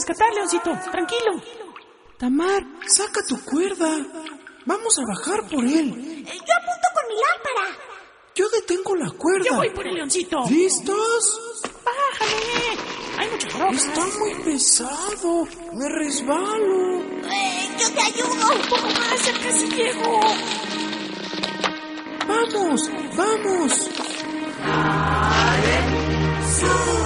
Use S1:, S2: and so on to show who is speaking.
S1: rescatar, Leoncito. Tranquilo.
S2: Tamar, saca tu cuerda. Vamos a bajar por él.
S3: Yo apunto con mi lámpara.
S2: Yo detengo la cuerda.
S1: Yo voy por el Leoncito.
S2: ¿Listos?
S1: Bájale. Hay mucha roca.
S2: Está muy pesado. Me resbalo.
S3: Yo te ayudo.
S1: Un poco más, ya casi llego.
S2: ¡Vamos! ¡Vamos!
S3: ¡Sube!